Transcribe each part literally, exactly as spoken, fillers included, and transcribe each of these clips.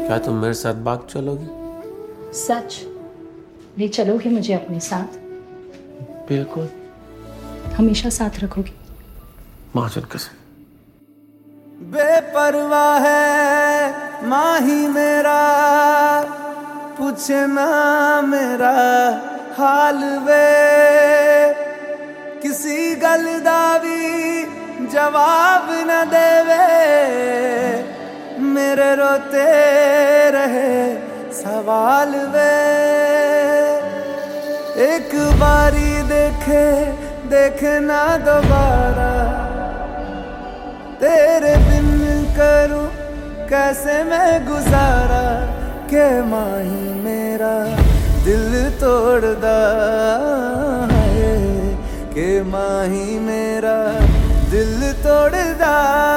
क्या तुम मेरे साथ बाग चलोगी? सच ले चलोगे मुझे अपने साथ? बिल्कुल। हमेशा साथ रखोगे? महाजन कसम। बेपरवाह है माही मेरा, पूछे ना मेरा हाल वे, किसी गल दा भी जवाब न देवे, मेरे रोते रहे सवाल वे। एक बारी देखे देखे ना दोबारा, तेरे बिन करूं कैसे मैं गुजारा, के माही मेरा दिल तोड़दा है, के माही मेरा दिल तोड़दा।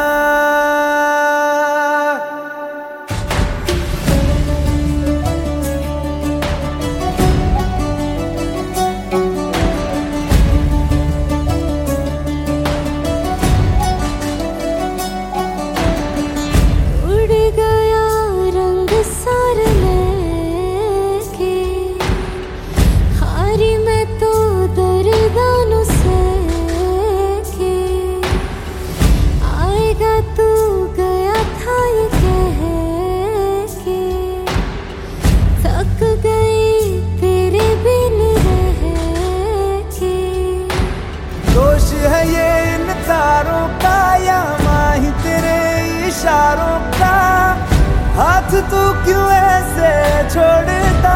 है ये इन तारों का या माही तेरे इशारों का, हाथ तू क्यों ऐसे छोड़ता,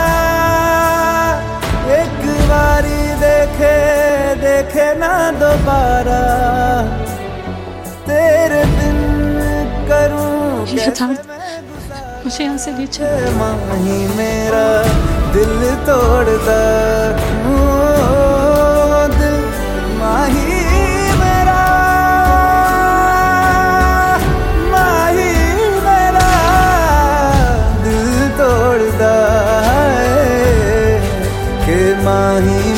एक बारी देखे देखे ना दोबारा, तेरे बिन करूं कैसे मुझे यहाँ से ले चलो। माही मेरा दिल तोड़दा, दिल माही मेरा, माही मेरा दिल तोड़दा है, के माही